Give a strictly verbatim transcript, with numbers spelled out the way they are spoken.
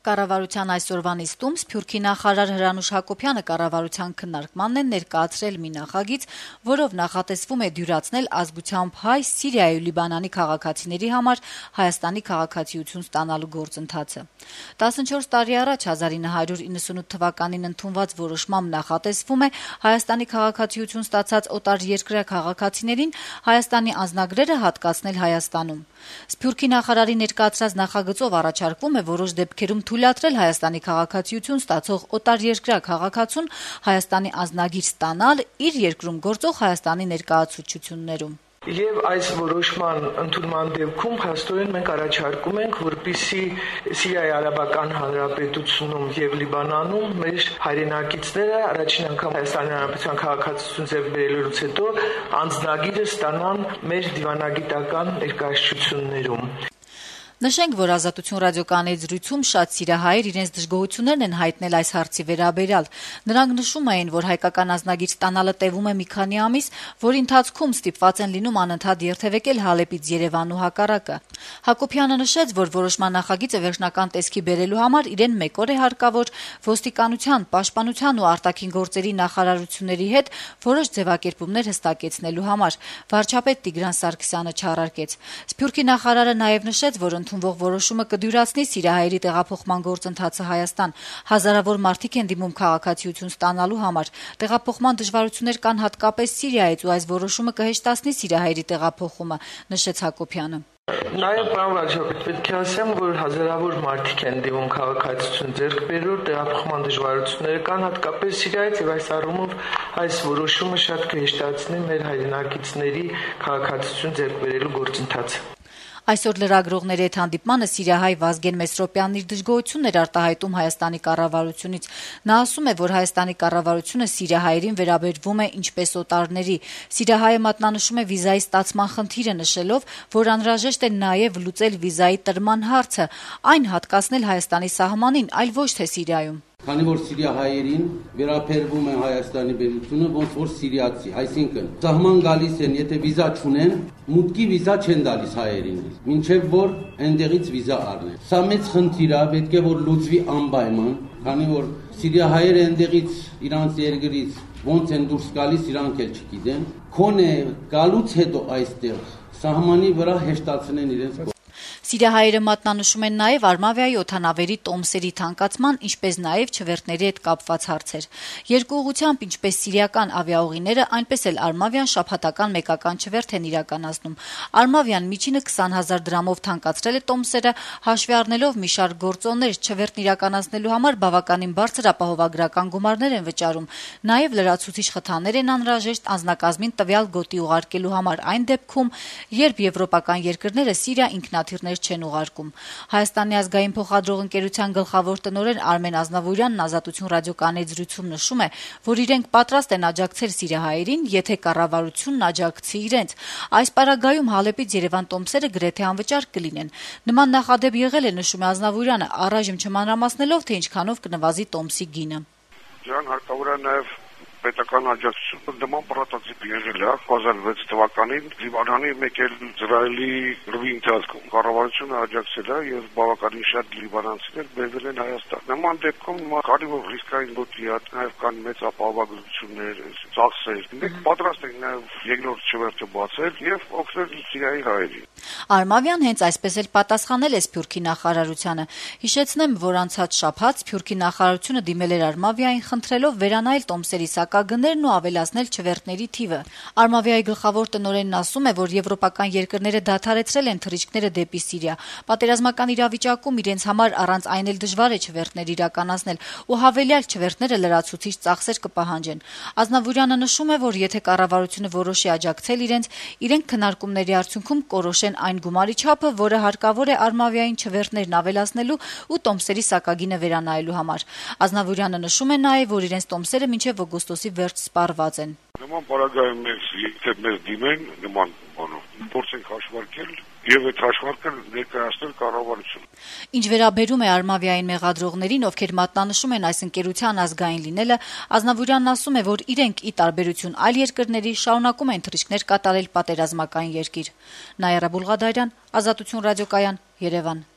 Կառավարության այսօրվա նիստում Սփյուռքի նախարար Հրանուշ Հակոբյանը կառավարության քննարկմանն է ներկայացրել մի նախագիծ, որով նախատեսվում է դյուրացնել ազգությամբ հայ Սիրիայի ու Լիբանանի քաղաքացիների համար Հայաստանի քաղաքացիություն ստանալու գործընթացը։ տասնչորս տարի առաջ հազար ինը հարյուր իննսունութ թվականին ընդունված որոշմամբ նախատեսվում է Հայաստանի քաղաքացիություն ստացած օտարերկրյա քաղաքացիներին Հայաստանի անձնագրերը հատկացնել Հայաստանում։ Սփյուռքի նախարարի ներկայացրած նախագծով առաջարկվում է որոշ դեպքերում թույլատրել Հայաստանի քաղաքացիություն ստացող օտարերկրյա քաղաքացուն Հայաստանի անձնագիր ստանալ իր երկրում գործող Հայաստանի ներկայացուցչություններում։ Եվ այս որոշման ընդունման դեպքում հաստորեն մենք առաջարկում ենք, որպեսզի Սիրիայի Արաբական Հանրապետությունում եւ Լիբանանում մեր հայրենակիցները առաջին անգամ Հայաստանի Հանրապետության քաղաքացիություն ձեռք բերելուց հետո անձնագիրը ստանան մեր դիվանագիտական ներկայացություններում։ Նշենք, որ Ազատություն ռադիոկայանի զրույցում շատ սիրահայեր իրենց դժգոհություններն են հայտնել այս հարցի վերաբերյալ։ Նրանք նշում էին, որ հայկական անձնագիր ստանալը տևում է մի քանի ամիս, որի ընթացքում ստիպված են լինում անընդհատ երթևեկել Հալեպից Երևան ու հակառակը։ Հակոբյանը նշեց, որ որոշման նախագիծը վերջնական տեսքի բերելու համար իրեն մեկ օր է հարկավոր ոստիկանության, պաշտպանության ու արտաքին գործերի նախարարությունների հետ որոշ ձևակերպումներ հստակեցնելու համար։ Վարչապետ Տիգրան Սարգսյանը չառարկեց։ Սփյուռքի նախարարը նաև նշեց, որ ընդունվող որոշումը կդյուրացնի սիրահայերի տեղափոխման գործընթացը Հայաստան։ Հազարավոր մարդիկ են դիմում քաղաքացիություն ստանալու համար։ Տեղափոխման դժվարություններ կան հատկապես Սիրիայից, ու այս որոշումը կհեշտացնի սիրահայերի տեղափոխումը, նշեց Հակոբյանը։ Նաև պարոն վարչապետ, պետք է ասեմ, որ հազարավոր մարդիկ են դիմում քաղաքացիություն ձեռք բերելու, տեղափոխման դժվարությունները կան հատկապես Սիրիայից, եւ այս առումով այս որոշումը շատ կհեշտացնի մեր հայրենակիցների քաղաքացիություն ձեռք բերելու գործընթացը։ Այսօր լրագրողների հետ հանդիպմանը սիրիահայ Վազգեն Մեսրոպյանն իր դժգոհությունն էր արտահայտում Հայաստանի կառավարությունից։ Նա ասում է, որ Հայաստանի կառավարությունը սիրիահայերին վերաբերվում է ինչպես օտարների։ Սիրիահայը մատնանշում է վիզայի ստացման խնդիրը, նշելով, որ անհրաժեշտ է նաև լուծել վիզայի տրման հարցը, այն հատկացնել Հայաստանի սահմանին, այլ ոչ թե Սիրիայում։ Քանի որ սիրիահայերին վերաբերվում է Հայաստանի պետությունը ոնց որ սիրիացի, այսինքն սահման գալիս են, եթե վիզա չունեն, մուտքի վիզա չեն տալիս հայերին, մինչև որ այնտեղից վիզա առնեն։ Սա մեծ խնդիր է, պետք է որ լուծվի անպայման, քանի որ սիրիահայերը այնտեղից իրանց երկրից ոնց են դուրս գալիս, իրանք էլ չգիտեն։ Քոնե գալուց հետո այստեղ սահմանի վրա հեշտացնեն իրենց։ Սիրիահայերը մատնանշում են նաև Արմավիայի օդանավերի տոմսերի թանկացման, ինչպես նաև չվերթների հետ կապված հարցեր։ Երկու ուղղությամբ, ինչպես սիրիական ավիաուղիները, այնպես էլ Արմավիան շաբաթական մեկական չվերթ են իրականացնում։ Արմավիան միջինը քսան հազար դրամով թանկացրել է տոմսերը, հաշվի առնելով մի շարք գործոններ, չվերթն իրականացնելու համար բավականին բարձր ապահովագրական գումարներ են վճարում։ Նաև լրացուցիչ խթաներ են անհրաժեշտ անձնակազմին տվյալ գոտի ուղարկելու համար այն դեպքում, երբ եվրոպական երկրները Սիրիա ինքնաթիռներ չեն ուղարկում։ Հայաստանի ազգային փոխադրող ընկերության գլխավոր տնօրեն Արմեն Ազնավուրյանն Ազատություն ռադիոկայանի զրույցում նշում է, որ իրենք պատրաստ են աջակցել սիրիահայերին, եթե կառավարությունն աջակցի իրենց։ Այս պարագայում Հալեպից Երևան տոմսերը գրեթե անվճար կլինեն։ Նման նախադեպ եղել է, նշում է Ազնավուրյանը, առայժմ չմանրամասնելով, թե ինչքանով կնվազի տոմսի գինը։ Դրան հարկավոր է նաև պետական աջակցություն նման պրոտոտիպ եղել է երկու հազար վեց թվականին Լիբանանի մեկ էլ Իսրայելի ռվի ընթացքում կառավարությունը աջակցել է եւ բավականին շատ լիբանանցիներ բերվել են Հայաստան։ Նման դեպքում քանի որ ռիսկային գոտի է, նաեւ կան մեծ ապահովագրություններ, ծախսեր։ Մենք պատրաստ ենք նաեւ երկրորդ չվերթը բացել եւ օգնել Սիրիայի հայերին։ Արմավյան հենց այսպես էլ պատասխանել է Սփյուռքի նախարարությանը։ Հիշեցնեմ, որ անցած շաբաթ Սփյուռքի նախարարությունը դիմել էր Արմավիային, խնդրելով վերանայել տոմսերի սակագներն ու ավելացնել չվերթների թիվը։ Արմավիայի գլխավոր տնօրենն ասում է, որ եվրոպական երկրները դադարեցրել են թռիչքները դեպի Սիրիա։ Պատերազմական իրավիճակում իրենց համար առանց այն էլ դժվար է չվերթներ իրականացնել, ու հավելյալ չվերթները լրացուցիչ ծախսեր կպահանջեն։ Ազնավուրյանը նշում է, որ եթե կառավարությունը որոշի աջակցել իրենց, իրենք քննարկումների արդյունքում կորոշեն այն գումարի չափը, որը հարկավոր է Արմավիային չվերթներն ավելացնելու ու տոմսերի սակագինը վերանայելու համար։ Ազնավուրյանը նշում է նաև, որ իրենց տոմսերը մինչև օգոստոսի վերջ սպառված են։ Նման պարագայում մեզ եթե մեզ դիմեն նման բանով, փորձենք հաշվարկել եւ այդ հաշվարկը ներկայացնել կառավարություն։ Ինչ վերաբերում է Արմավիային մեղադրողներին, ովքեր մատնանշում են այս ընկերության ազգային լինելը, Ազնավուրյանն ասում է, որ իրենք ի տարբերություն այլ երկրների շարունակում են թռիչքներ կատարել պատերազմական երկիր։ Նաիրա Բուլղադարյան, Ազատություն ռադիոկայան, Երևան։